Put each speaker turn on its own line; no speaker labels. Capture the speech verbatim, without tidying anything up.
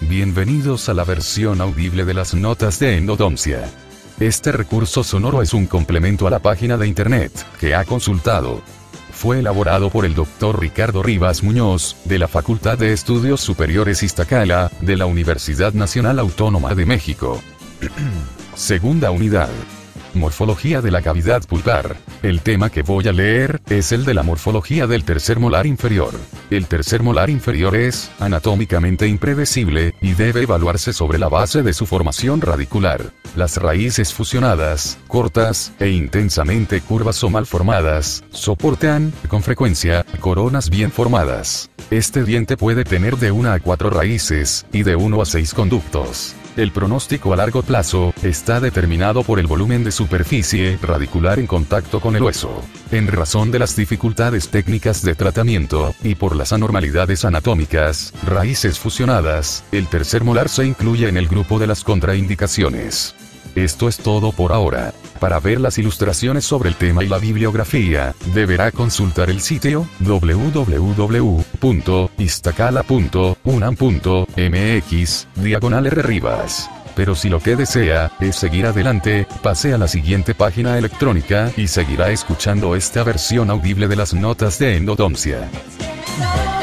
Bienvenidos a la versión audible de las notas de endodoncia. Este recurso sonoro es un complemento a la página de internet que ha consultado. Fue elaborado por el doctor Ricardo Rivas Muñoz, de la Facultad de Estudios Superiores Iztacala, de la Universidad Nacional Autónoma de México. Segunda unidad. Morfología de la cavidad pulpar. El tema que voy a leer es el de la morfología del tercer molar inferior. El tercer molar inferior es anatómicamente impredecible y debe evaluarse sobre la base de su formación radicular. Las raíces fusionadas, cortas e intensamente curvas o mal formadas, soportan, con frecuencia, coronas bien formadas. Este diente puede tener de una a cuatro raíces y de uno a seis conductos. El pronóstico a largo plazo está determinado por el volumen de superficie radicular en contacto con el hueso. En razón de las dificultades técnicas de tratamiento, y por las anormalidades anatómicas, raíces fusionadas, el tercer molar se incluye en el grupo de las contraindicaciones. Esto es todo por ahora. Para ver las ilustraciones sobre el tema y la bibliografía, deberá consultar el sitio doble u doble u doble u punto iztacala punto unam punto mx, diagonal R Rivas. Pero si lo que desea es seguir adelante, pase a la siguiente página electrónica y seguirá escuchando esta versión audible de las notas de endodoncia.